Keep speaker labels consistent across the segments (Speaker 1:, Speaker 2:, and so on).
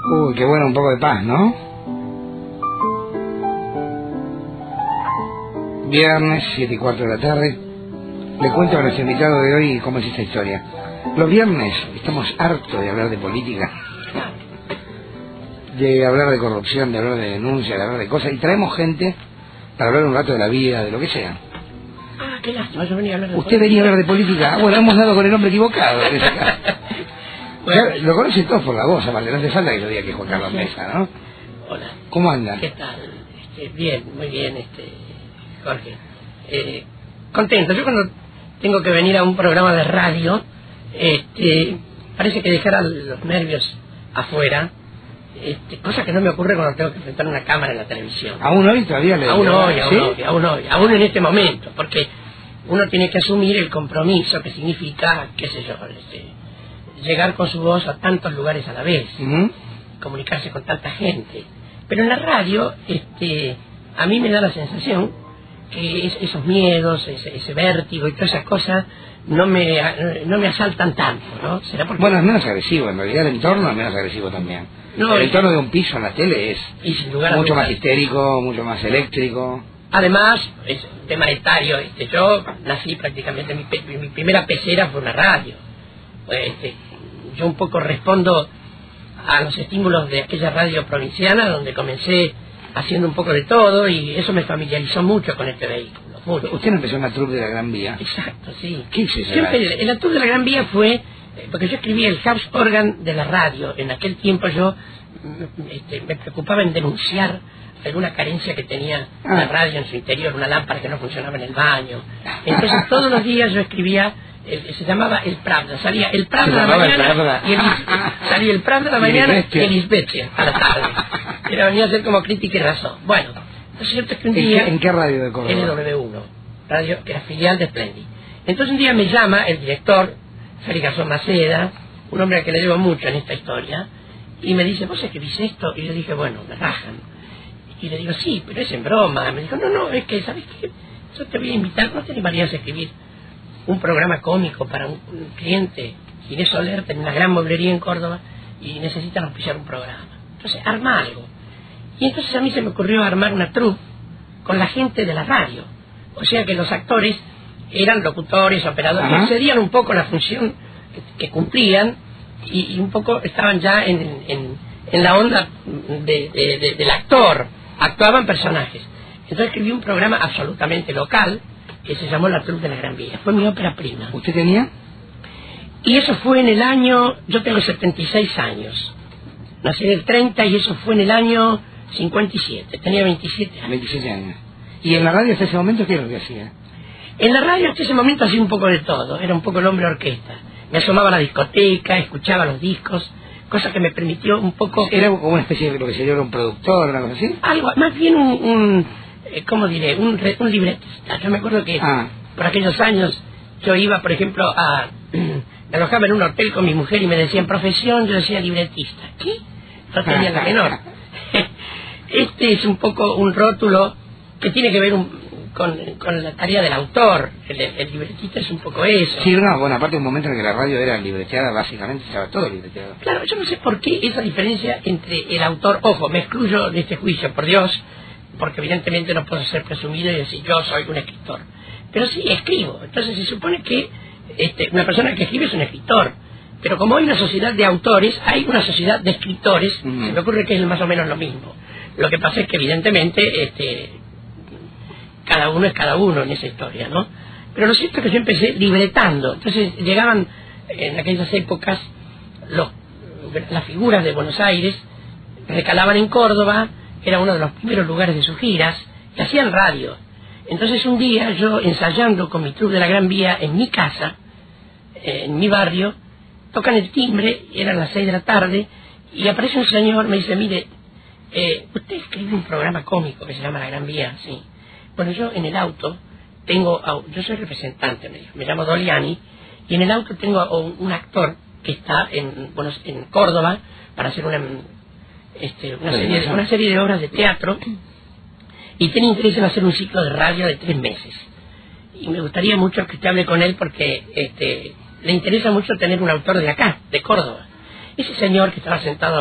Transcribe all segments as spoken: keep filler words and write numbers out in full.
Speaker 1: Uy, qué bueno, un poco de paz, ¿no? Viernes, siete y cuarto de la tarde. Le cuento a nuestro invitado de hoy cómo es esta historia. Los viernes estamos hartos de hablar de política, de hablar de corrupción, de hablar de denuncia, de hablar de cosas, y traemos gente para hablar un rato de la vida, de lo que sea.
Speaker 2: Ah, qué lástima, yo venía a hablar de
Speaker 1: Usted
Speaker 2: política.
Speaker 1: venía a hablar de política. Bueno, hemos dado con el hombre equivocado.
Speaker 2: Bueno,
Speaker 1: Ya, lo conocen todos por la voz, aparte, no hace falta que lo diga que es Juan Carlos Mesa, ¿no?
Speaker 2: hola,
Speaker 1: ¿Cómo anda?
Speaker 2: ¿qué tal? Este, bien, muy bien, este, Jorge. Eh, contento, yo cuando tengo que venir a un programa de radio, este, parece que dejar a los nervios afuera, este, cosa que no me ocurre cuando tengo que enfrentar una cámara en la televisión.
Speaker 1: ¿Aún hoy todavía le
Speaker 2: Aún hoy, aún
Speaker 1: ¿Sí?
Speaker 2: hoy, aún hoy, aún en este momento, porque uno tiene que asumir el compromiso que significa, qué sé yo, este, llegar con su voz a tantos lugares a la vez,
Speaker 1: Uh-huh.
Speaker 2: comunicarse con tanta gente. Pero en la radio, este, a mí me da la sensación que es, esos miedos, ese, ese vértigo y todas esas cosas no me no me asaltan tanto, ¿no? ¿Será porque
Speaker 1: Bueno, es menos agresivo, en realidad el entorno es menos agresivo también.
Speaker 2: No,
Speaker 1: el
Speaker 2: y-
Speaker 1: entorno de un piso en la tele es
Speaker 2: y sin lugar a
Speaker 1: mucho
Speaker 2: dudas.
Speaker 1: más histérico, mucho más eléctrico.
Speaker 2: Además, es un tema etario. Este, yo nací prácticamente, mi, pe- mi primera pecera fue una radio. Este, yo un poco respondo a los estímulos de aquella radio provinciana donde comencé haciendo un poco de todo y eso me familiarizó mucho con este vehículo. Mucho.
Speaker 1: Usted no empezó en la troupe de la Gran Vía.
Speaker 2: Exacto, sí.
Speaker 1: ¿Qué hizo esa
Speaker 2: Siempre
Speaker 1: radio?
Speaker 2: el, el actor de la Gran Vía fue, eh, porque yo escribía el house organ de la radio. En aquel tiempo yo mm, este, me preocupaba en denunciar alguna carencia que tenía
Speaker 1: Ah.
Speaker 2: la radio en su interior, una lámpara que no funcionaba en el baño. Entonces todos los días yo escribía, el- se llamaba El Pravda, salía El Pravda
Speaker 1: Se
Speaker 2: a la
Speaker 1: llamaba El
Speaker 2: mañana
Speaker 1: Pravda.
Speaker 2: y el Is- salía El Pravda a la
Speaker 1: Y
Speaker 2: mañana
Speaker 1: Lisbethia.
Speaker 2: y el Lisbethia a la tarde. Era venía a ser como crítica y razón. Bueno, lo cierto es que un
Speaker 1: ¿En
Speaker 2: día...
Speaker 1: qué, en qué radio de Córdoba?
Speaker 2: N W uno, radio que era filial de Splendid. Entonces un día me llama el director, Félix Garzón Maceda, un hombre al que le debo mucho en esta historia, y me dice, ¿vos escribís esto? Y yo dije, bueno, me rajan. Y le digo, sí, pero es en broma. Me dijo, no, no, es que, ¿sabes qué? Yo te voy a invitar, ¿no te animarías a escribir un programa cómico para un, un cliente? Ginés Soler tiene una gran mueblería en Córdoba y necesitan auspiciar un programa. Entonces, arma algo. Y entonces a mí se me ocurrió armar una troupe con la gente de la radio. O sea que los actores eran locutores, operadores,
Speaker 1: Ajá.
Speaker 2: excedían un poco la función que, que cumplían y, y un poco estaban ya en, en, en la onda de, de- de- del actor, actuaban personajes. Entonces escribí un programa absolutamente local que se llamó La Troupe de la Gran Vía. Fue mi ópera prima.
Speaker 1: ¿Usted tenía?
Speaker 2: Y eso fue en el año, yo tengo setenta y seis años. Nací en el treinta y eso fue en el año cincuenta y siete. Tenía veintisiete años.
Speaker 1: veintisiete años. ¿Y en la radio hasta ese momento qué es lo que hacía?
Speaker 2: En la radio hasta ese momento hacía un poco de todo, era un poco el hombre orquesta. Me asomaba a la discoteca, escuchaba los discos, cosa que me permitió un poco...
Speaker 1: ¿Era como una especie de lo que sería un productor, una cosa así?
Speaker 2: Algo, más bien un, un eh, ¿cómo diré? Un, re- un libretista. Yo me acuerdo que
Speaker 1: Ah.
Speaker 2: por aquellos años yo iba, por ejemplo, a... me alojaba en un hotel con mi mujer y me decían profesión, yo decía libretista. ¿Qué? No tenía la menor. Este es un poco un rótulo que tiene que ver un- con, con la tarea del autor. El, el libretista es un poco eso.
Speaker 1: Sí, no, bueno, aparte de un momento en el que la radio era libreteada, básicamente estaba todo libreteado.
Speaker 2: Claro, yo no sé por qué esa diferencia entre el autor, ojo, me excluyo de este juicio, por Dios, porque evidentemente no puedo ser presumido y decir yo soy un escritor. Pero sí, escribo. Entonces se supone que este, una persona que escribe es un escritor. Pero como hay una sociedad de autores, hay una sociedad de escritores,
Speaker 1: Ujú.
Speaker 2: se me ocurre que es más o menos lo mismo. Lo que pasa es que evidentemente este, cada uno es cada uno en esa historia, ¿no? Pero lo cierto es que yo empecé libretando. Entonces llegaban en aquellas épocas los, las figuras de Buenos Aires, recalaban en Córdoba, era uno de los primeros lugares de sus giras, y hacían radio. Entonces un día yo ensayando con mi troupe de la Gran Vía en mi casa, eh, en mi barrio, tocan el timbre, eran las seis de la tarde, y aparece un señor, me dice, mire, eh, usted escribe un programa cómico que se llama La Gran Vía, sí. Bueno, yo en el auto tengo, au- yo soy representante, me dijo, me llamo Doliani, y en el auto tengo a un, un actor que está en, bueno, en Córdoba para hacer una, este, una, serie, de- una serie de obras de teatro, y tiene interés en hacer un ciclo de radio de tres meses. Y me gustaría mucho que usted hable con él porque este, le interesa mucho tener un autor de acá, de Córdoba. Ese señor que estaba sentado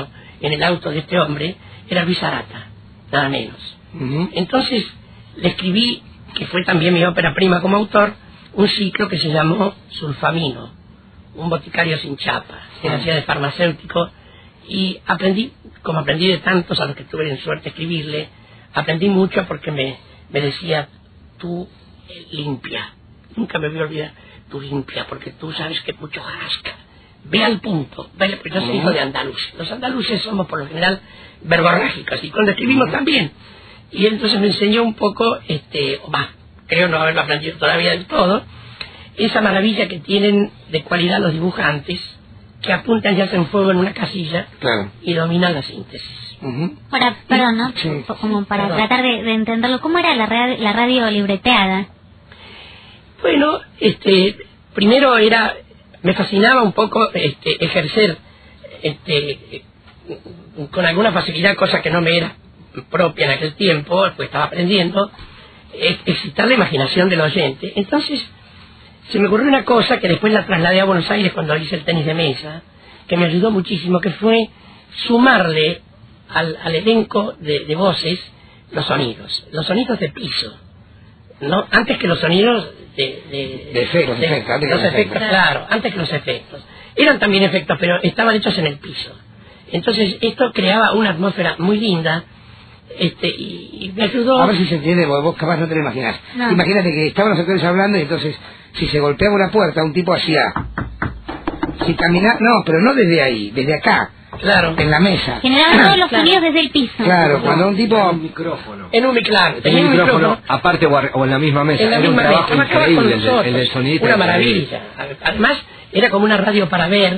Speaker 2: en el auto de este hombre era Luis Arata, nada menos.
Speaker 1: Uh-huh.
Speaker 2: Entonces le escribí, que fue también mi ópera prima como autor, un ciclo que se llamó Sulfamino, un boticario sin chapa, que
Speaker 1: Ah.
Speaker 2: hacía de farmacéutico, y aprendí, como aprendí de tantos a los que tuve en suerte escribirle, aprendí mucho porque me, me decía, tú eh, limpia, nunca me voy a olvidar, tú limpia, porque tú sabes que mucho jasca, ve al punto, ve, yo soy
Speaker 1: Uh-huh.
Speaker 2: hijo de andaluz, los andaluces somos por lo general verborrágicos, y cuando escribimos
Speaker 1: Uh-huh.
Speaker 2: también, y entonces me enseñó un poco, este, o más, creo no haberlo aprendido todavía del todo, esa maravilla que tienen de cualidad los dibujantes, que apuntan y hacen fuego en una casilla
Speaker 1: Claro.
Speaker 2: y dominan la síntesis.
Speaker 1: Uh-huh.
Speaker 3: Para, perdón, ¿no?
Speaker 1: Sí.
Speaker 3: Como para
Speaker 2: Perdón.
Speaker 3: tratar de, de entenderlo. ¿Cómo era la radio, la radio libreteada?
Speaker 2: Bueno, este, primero era, me fascinaba un poco este, ejercer este, con alguna facilidad, cosa que no me era propia en aquel tiempo, pues estaba aprendiendo, ex- excitar la imaginación del oyente. Entonces, se me ocurrió una cosa que después la trasladé a Buenos Aires cuando hice el tenis de mesa, que me ayudó muchísimo, que fue sumarle al, al elenco de, de voces los sonidos, los sonidos de piso, ¿no? Antes que los sonidos de... De,
Speaker 1: De efectos, efectos, antes que
Speaker 2: los
Speaker 1: los
Speaker 2: efectos,
Speaker 1: efectos.
Speaker 2: claro, antes que los efectos. Eran también efectos, pero estaban hechos en el piso. Entonces, esto creaba una atmósfera muy linda, este, y, y me ayudó...
Speaker 1: A ver si se entiende, porque vos capaz no te lo imaginás.
Speaker 3: No.
Speaker 1: Imagínate que estaban los actores hablando y entonces, si se golpeaba una puerta, un tipo hacía... Si caminaba... No, pero no desde ahí, desde acá,
Speaker 2: Claro.
Speaker 1: en la mesa.
Speaker 3: Generaban todos los
Speaker 2: Claro.
Speaker 3: sonidos desde el piso.
Speaker 1: Claro, cuando un tipo...
Speaker 4: Un micrófono.
Speaker 2: En un micrófono.
Speaker 4: En
Speaker 2: Tenía
Speaker 4: un
Speaker 2: un
Speaker 4: micrófono,
Speaker 2: micrófono
Speaker 4: aparte o, ar- o en la misma mesa.
Speaker 2: en la
Speaker 4: Era un
Speaker 2: misma
Speaker 4: trabajo
Speaker 2: mesa. Trabajaba con
Speaker 4: increíble el, de-
Speaker 2: nosotros.
Speaker 4: el del sonidista.
Speaker 2: Una
Speaker 4: era
Speaker 2: maravilla. Además, era como una radio para ver,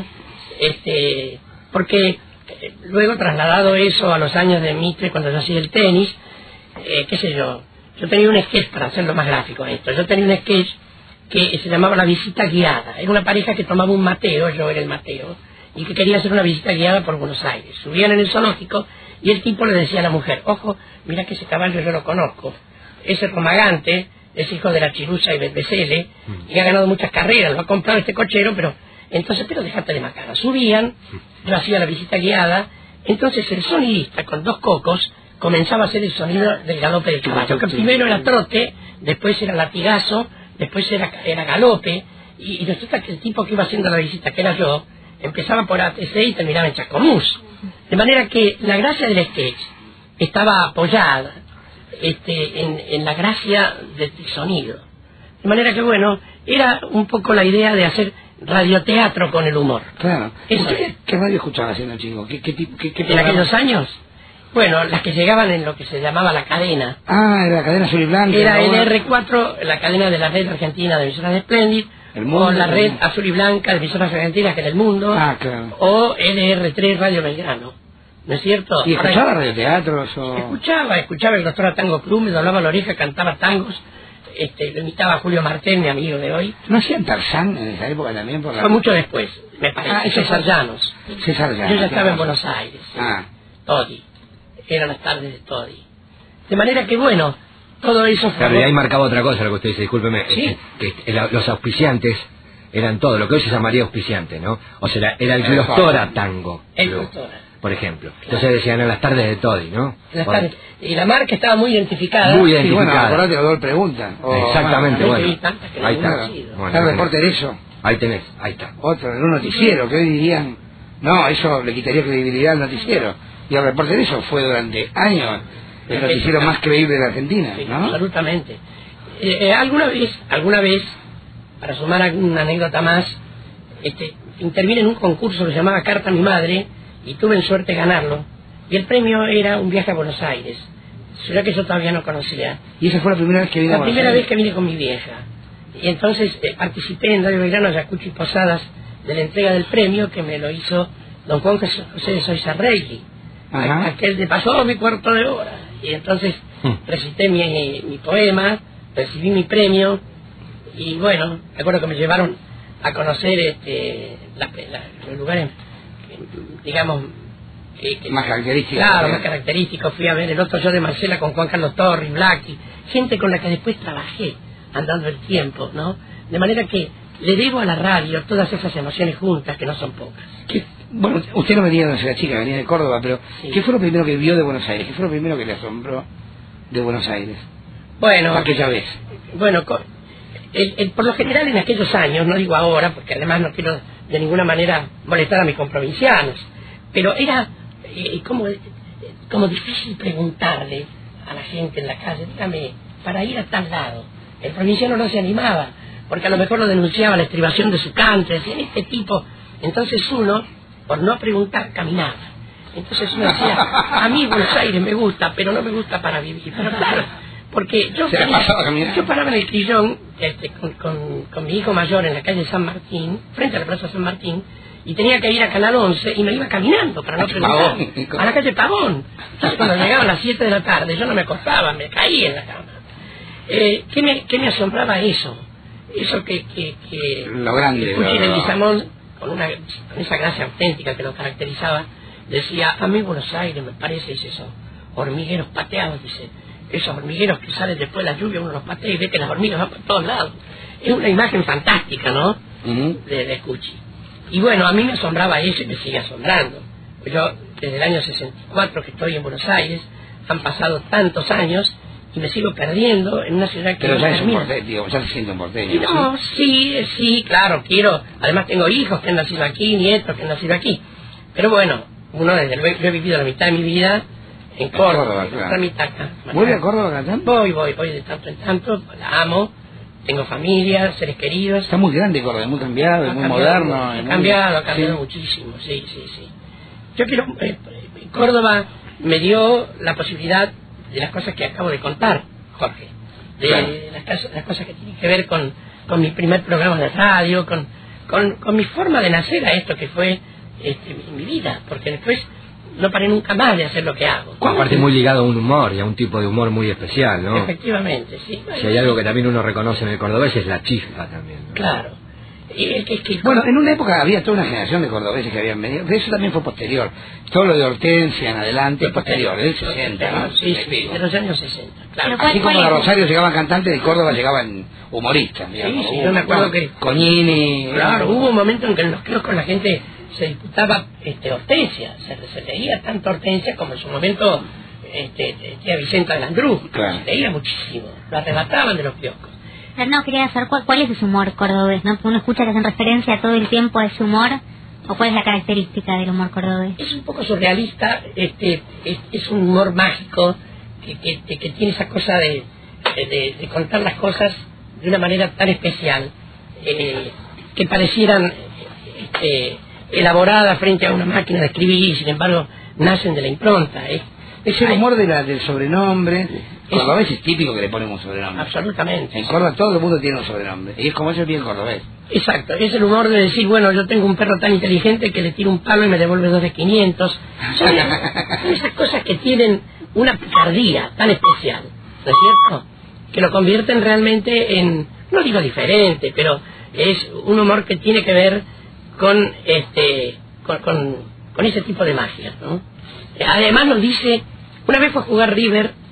Speaker 2: este, porque eh, luego trasladado eso a los años de Mitre, cuando yo hacía el tenis, eh, qué sé yo, yo tenía un sketch, para hacerlo más gráfico a esto, yo tenía un sketch que se llamaba La Visita Guiada. Era una pareja que tomaba un Mateo, yo era el Mateo, y que quería hacer una visita guiada por Buenos Aires. Subían en el zoológico y el tipo le decía a la mujer, ojo, mira que ese caballo yo lo conozco, ese Romagante es hijo de la Chirusa y del Becele, y ha ganado muchas carreras, lo ha comprado este cochero, pero entonces, pero déjate de macana. Subían, yo hacía la visita guiada, entonces el sonidista con dos cocos comenzaba a hacer el sonido del galope del caballo, que primero era trote, después era latigazo, después era, era galope, y, y resulta que el tipo que iba haciendo la visita, que era yo, empezaba por A T C y terminaba en Chascomús. De manera que la gracia del sketch estaba apoyada este, en, en la gracia del sonido. De manera que, bueno, era un poco la idea de hacer radioteatro con el humor.
Speaker 1: Claro.
Speaker 2: Eso
Speaker 1: ¿Usted
Speaker 2: es.
Speaker 1: qué radio escuchaba haciendo chico? ¿Qué, qué, tipo- qué, qué
Speaker 2: En
Speaker 1: programa?
Speaker 2: aquellos años, bueno, las que llegaban en lo que se llamaba la cadena,
Speaker 1: Ah, era la cadena azul y blanca.
Speaker 2: era
Speaker 1: ¿no?
Speaker 2: N R cuatro, la cadena de la red argentina de emisoras de Splendid,
Speaker 1: El Mundo,
Speaker 2: o la red
Speaker 1: el-
Speaker 2: azul y blanca de emisoras argentinas, que era El Mundo,
Speaker 1: Ah, claro.
Speaker 2: o N R tres Radio Belgrano, ¿no es cierto?
Speaker 1: ¿Y
Speaker 2: Ahora,
Speaker 1: escuchaba radioteatros o...?
Speaker 2: escuchaba, escuchaba el doctor Atango Club, me doblaba la oreja, cantaba tangos, este, lo imitaba a Julio Martel, mi amigo de hoy.
Speaker 1: ¿No hacían Tarzán en esa época también? Por la...
Speaker 2: Fue mucho después, me parece,
Speaker 1: Ah, eso
Speaker 2: César
Speaker 1: fue-
Speaker 2: Llanos.
Speaker 1: César Llanos,
Speaker 2: Yo ya estaba
Speaker 1: claro.
Speaker 2: en Buenos Aires,
Speaker 1: Ah,
Speaker 2: Toddy, eran las tardes de Toddy. De manera que, bueno, todo eso fue...
Speaker 4: Claro, y ahí marcaba otra cosa lo que usted dice, discúlpeme,
Speaker 2: Sí.
Speaker 4: eh, que el- los auspiciantes eran todo, lo que hoy se llamaría auspiciante, ¿no? O sea, era el
Speaker 1: El
Speaker 4: Glostora Tango,
Speaker 2: El
Speaker 4: Club,
Speaker 2: Glostora.
Speaker 4: por ejemplo. Entonces decían en las tardes de Toddy, ¿no?
Speaker 2: En las
Speaker 4: Por-
Speaker 2: tardes. Y la marca estaba muy identificada.
Speaker 4: Muy
Speaker 1: sí, bueno,
Speaker 4: identificada.
Speaker 1: acordate, Odol pregunta. O-
Speaker 4: Exactamente,
Speaker 2: Ah,
Speaker 4: bueno.
Speaker 2: sí, tantas que no
Speaker 4: Ahí
Speaker 2: he
Speaker 4: está.
Speaker 2: conocido.
Speaker 4: Bueno,
Speaker 1: Está el
Speaker 4: ahí
Speaker 1: reporte
Speaker 4: tenés.
Speaker 1: de eso.
Speaker 4: Ahí tenés, ahí está.
Speaker 1: Otro, en un noticiero, que hoy dirían, no, eso le quitaría credibilidad al noticiero. Y el reporte de eso fue durante años el noticiero más creíble de la Argentina,
Speaker 2: Sí,
Speaker 1: ¿no?
Speaker 2: absolutamente. Eh, eh, alguna vez, alguna vez, para sumar alguna anécdota más, este, intervine en un concurso que se llamaba Carta a mi madre y tuve en suerte ganarlo. Y el premio era un viaje a Buenos Aires, ciudad que yo todavía no conocía.
Speaker 1: Y esa fue la primera vez que vino
Speaker 2: La
Speaker 1: a Buenos
Speaker 2: primera
Speaker 1: Aires.
Speaker 2: vez que vine con mi vieja. Y entonces eh, participé en Radio Belgrano, Ayacucho y Posadas de la entrega del premio que me lo hizo don Juan José de Soizarregui.
Speaker 1: Ajá.
Speaker 2: Aquel de pasó mi cuarto de hora. Y entonces
Speaker 4: Hmm.
Speaker 2: recité mi, mi poema, recibí mi premio y bueno, me acuerdo que me llevaron a conocer este, la- la- los lugares, que, digamos, que, que-
Speaker 1: Más característicos.
Speaker 2: Claro,
Speaker 1: ¿eh?
Speaker 2: más característicos. Fui a ver el otro yo de Marcela con Juan Carlos Torri, Blackie, gente con la que después trabajé, andando el tiempo, ¿no? De manera que le debo a la radio todas esas emociones juntas, que no son pocas.
Speaker 1: ¿Qué, Bueno, usted no venía de la chica, venía de Córdoba, pero
Speaker 2: Sí.
Speaker 1: ¿qué fue lo primero que vio de Buenos Aires? ¿Qué fue lo primero que le asombró de Buenos Aires?
Speaker 2: Bueno,
Speaker 1: Aquella vez.
Speaker 2: bueno, co- el- el- por lo general en aquellos años, no digo ahora, porque además no quiero de ninguna manera molestar a mis comprovincianos, pero era eh, como, eh, como difícil preguntarle a la gente en la calle, dígame, para ir a tal lado. El provinciano no se animaba, porque a lo mejor lo denunciaba la estribación de su canto, decían, este tipo. Entonces uno, por no preguntar, caminaba. Entonces uno decía, a mí Buenos Aires me gusta, pero no me gusta para vivir. Pero claro, porque yo,
Speaker 1: Se la
Speaker 2: tenía-
Speaker 1: pasaba caminando.
Speaker 2: yo paraba en el Crillón este, con, con, con mi hijo mayor en la calle San Martín, frente a la Plaza San Martín, y tenía que ir a Canal once y me iba caminando para no preguntar.
Speaker 1: Pavón.
Speaker 2: A la calle Pavón. Entonces cuando llegaban las siete de la tarde yo no me acostaba, me caía en la cama. Eh, ¿qué, me, ¿Qué me asombraba eso? Eso que, que, que
Speaker 1: Lo grande,
Speaker 2: Pucci
Speaker 1: lo-
Speaker 2: de Leguizamón, con, una, con esa gracia auténtica que lo caracterizaba, decía, a mí Buenos Aires me parece, dice eso, hormigueros pateados, dice, esos hormigueros que salen después de la lluvia, uno los patea y ve que las hormigas van por todos lados. Es una imagen fantástica, ¿no?
Speaker 1: Ujú.
Speaker 2: De, de Pucci. Y bueno, a mí me asombraba eso y me sigue asombrando. Yo, desde el año sesenta y cuatro que estoy en Buenos Aires, han pasado tantos años y me sigo perdiendo en una ciudad que
Speaker 1: Pero
Speaker 2: no
Speaker 1: ya es un
Speaker 2: termina.
Speaker 1: porteño, digo, ya se siente un porteño.
Speaker 2: Y no, sí, sí, claro, quiero. Además tengo hijos que han nacido aquí, nietos que han nacido aquí. Pero bueno, uno desde luego, yo he vivido la mitad de mi vida en Córdoba,
Speaker 1: Córdoba,
Speaker 2: la
Speaker 1: claro.
Speaker 2: otra mitad acá.
Speaker 1: ¿Vuelve a Córdoba, Catán?
Speaker 2: Voy, voy, voy de tanto en tanto, la amo, tengo familia, seres queridos.
Speaker 1: Está muy grande Córdoba, es muy cambiado,
Speaker 2: Ha
Speaker 1: es muy
Speaker 2: cambiado,
Speaker 1: moderno.
Speaker 2: Ha
Speaker 1: es muy-
Speaker 2: cambiado, ha cambiado
Speaker 1: Sí.
Speaker 2: muchísimo, sí, sí, sí. Yo quiero, eh, Córdoba me dio la posibilidad de las cosas que acabo de contar, Jorge, de
Speaker 1: Claro.
Speaker 2: las, cas- las cosas que tienen que ver con, con mi primer programa de radio, con, con, con mi forma de nacer a esto que fue este, mi, mi vida, porque después no paré nunca más de hacer lo que hago.
Speaker 4: Aparte muy ligado a un humor y a un tipo de humor muy especial, ¿no?
Speaker 2: Efectivamente, sí. Bueno,
Speaker 4: Si hay algo que también uno reconoce en el cordobés es la chispa también, ¿no?
Speaker 2: claro. Y es que, es que-
Speaker 1: Bueno, en una época había toda una generación de cordobeses que habían venido, pero eso también fue posterior. Todo lo de Hortensia en adelante es posterior, del sesenta, ¿no?
Speaker 2: Sí, sí, de los años sesenta, claro.
Speaker 3: Pero ¿cuál-
Speaker 1: Así como
Speaker 3: cuál
Speaker 1: de
Speaker 3: es?
Speaker 1: Rosario llegaban cantantes, de Córdoba llegaban humoristas, digamos.
Speaker 2: sí, yo me acuerdo que-
Speaker 1: Coñini...
Speaker 2: Claro, hubo un momento en que en los kioscos la gente se disputaba este, Hortensia, se, se leía tanto Hortensia como en su momento este, tía Vicenta de Landrú,
Speaker 1: Claro.
Speaker 2: se leía muchísimo, lo arrebataban de los kioscos.
Speaker 3: Pero no, quería saber cuál, cuál es ese humor cordobés, ¿no? Porque uno escucha que hacen referencia todo el tiempo a ese humor, o cuál es la característica del humor cordobés.
Speaker 2: Es un poco surrealista, este, es, es un humor mágico que, que, que- que tiene esa cosa de, de, de contar las cosas de una manera tan especial, eh, que parecieran este, elaboradas frente a una máquina de escribir y sin embargo nacen de la impronta. ¿eh?
Speaker 1: Es el humor de la, del sobrenombre. Cordobés es típico que le ponemos un sobrenombre.
Speaker 2: Absolutamente.
Speaker 1: En Córdoba todo el mundo tiene un sobrenombre. Y es como eso bien cordobés.
Speaker 2: Exacto, es el humor de decir, bueno, yo tengo un perro tan inteligente que le tiro un palo y me devuelve dos de quinientos. Son, son esas cosas que tienen una picardía tan especial, ¿no es cierto? Que lo convierten realmente en, no digo diferente, pero es un humor que tiene que ver con este con, con, con ese tipo de magia, ¿no? Además nos dice, una vez fue a jugar River